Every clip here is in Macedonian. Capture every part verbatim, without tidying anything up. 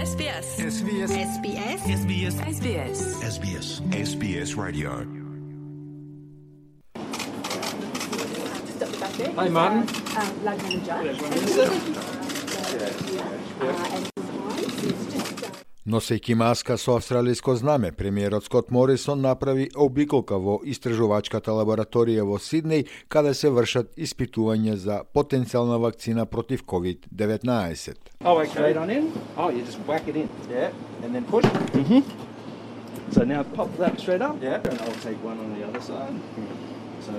S B S. S B S. S B S. S B S. S B S. S B S. S B S Radio. Hi, Martin. Um, lug manager. Носејќи маска со австралиско знаме, премиерот Скот Морисон направи обиколка во истражувачката лабораторија во Сиднеј, каде се вршат испитувања за потенцијална вакцина против ковид деветнаесет. Oh, okay. On in. Oh, you just whack it in. Yeah, and then push. Mm-hmm. So now pop that shred up. Yeah. And I'll take one on the other side. So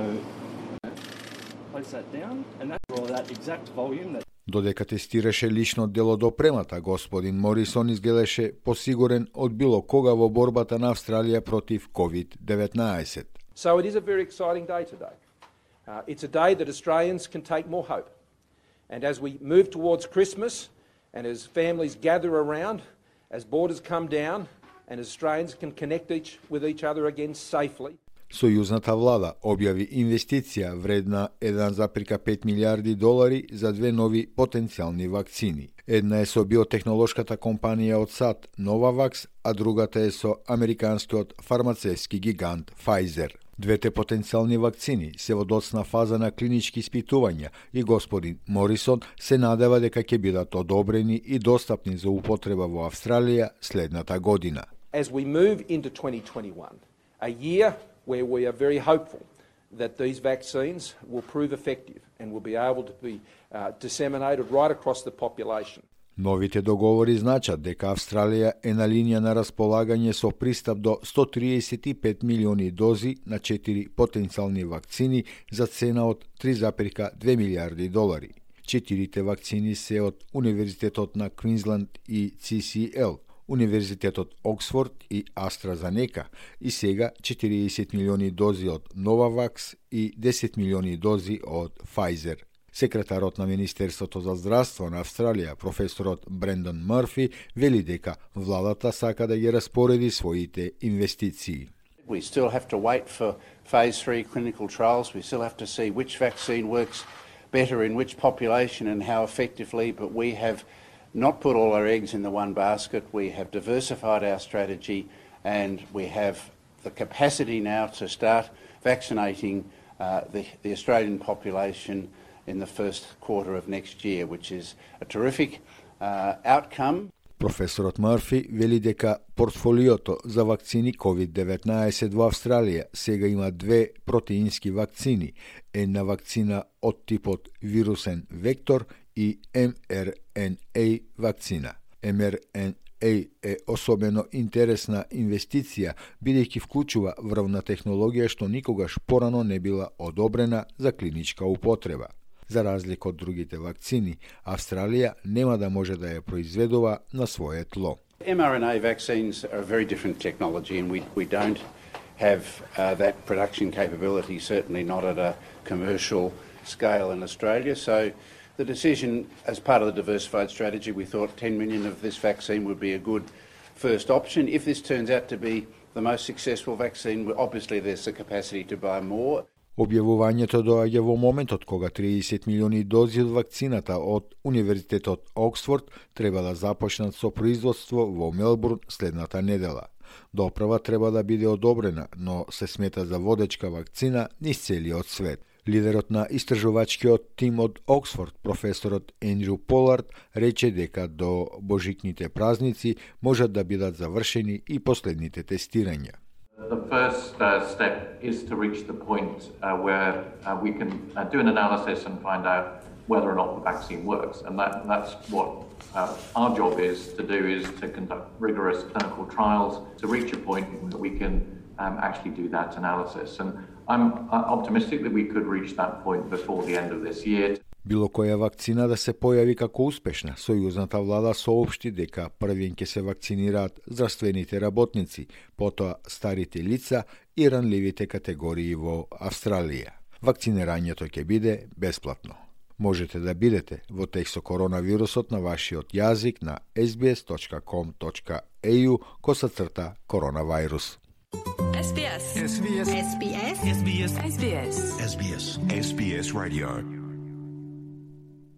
place that down, and that's all that exact volume that. Додека тестираше лично дел од опремата, господин Морисон изгледаше посигурен од било кога во борбата на Австралија против ковид деветнаесет. So it is a very exciting day today. Uh, it's a day that Australians can take more hope. And as we move towards Christmas, and as families gather around, as borders come down, and as Australians can connect each with each other again safely. Сојузната влада објави инвестиција вредна еден запирка пет милиарди долари за две нови потенцијални вакцини. Една е со биотехнолошката компанија од САД Novavax, а другата е со американскиот фармацевски гигант Pfizer. Двете потенцијални вакцини се во доцна фаза на клинички испитувања и господин Морисон се надева дека ќе бидат одобрени и достапни за употреба во Австралија следната година. As we move into twenty twenty-one, a year where we are very hopeful that these vaccines will prove effective and will be able to be uh, disseminated right across the population. Новите договори значат дека Австралија е на линија на располагање со пристап до сто триесет и пет милиони дози на четири потенцијални вакцини за цена од три запирка две милиарди долари. Четирите вакцини се од Универзитетот на Квинсленд и Си Си Ел, Универзитетот Оксфорд и AstraZeneca и сега четириесет милиони дози од Novavax и десет милиони дози од Pfizer. Секретарот на Министерството за здравство на Австралија, професорот Брендан Мърфи, вели дека владата сака да ги распореди своите инвестиции. We still have to wait for phase three clinical trials. We still have to see which vaccine works better in which population and how effectively, but we have not put all our eggs in the one basket. We have diversified our strategy and we have the capacity now to start vaccinating uh, the, the Australian population in the first quarter of next year, which is a terrific uh, outcome. Професорот Мърфи вели дека портфолиото за вакцини ковид деветнаесет во Австралија сега има две протеински вакцини, една вакцина од типот вирусен вектор и Ем Ер Ен Ей вакцина. Ем Ер Ен Ей е особено интересна инвестиција, бидејќи вклучува врвна технологија што никогаш порано не била одобрена за клиничка употреба. За разлика од другите вакцини, Австралија нема да може да ја произведува на свое тло. mRNA vaccines are a very different technology and we, we don't have uh, that production capability, certainly not at a commercial scale in Australia. So the decision, as part of the diversified strategy, we thought ten million of this vaccine would be a good first option. If this turns out to be the most successful vaccine, obviously there's the capacity to buy more. Објавувањето доаѓа во моментот кога триесет милиони дози од вакцината од Универзитетот Оксфорд треба да започнат со производство во Мелбурн следната недела. Доправа треба да биде одобрена, но се смета за водечка вакцина низ целиот свет. Лидерот на истражувачкиот тим од Оксфорд, професорот Ендрю Полард, рече дека до божикните празници можат да бидат завршени и последните тестирања. The first uh, step is to reach the point uh, where uh, we can uh, do an analysis and find out whether or not the vaccine works. And that, that's what uh, our job is to do, is to conduct rigorous clinical trials to reach a point where we can um, actually do that analysis. And I'm uh, optimistic that we could reach that point before the end of this year. Било која вакцина да се појави како успешна, сојузната влада соопшти дека првен ќе се вакцинираат здравствените работници, потоа старите лица и ранливите категории во Австралија. Вакцинирањето ќе биде бесплатно. Можете да бидете во текст со коронавирусот на вашиот јазик на ес би ес точка ком точка ей ю косацрта коронавирус. S B S. S B S. S B S. S B S. S B S. S B S. S B S Radio.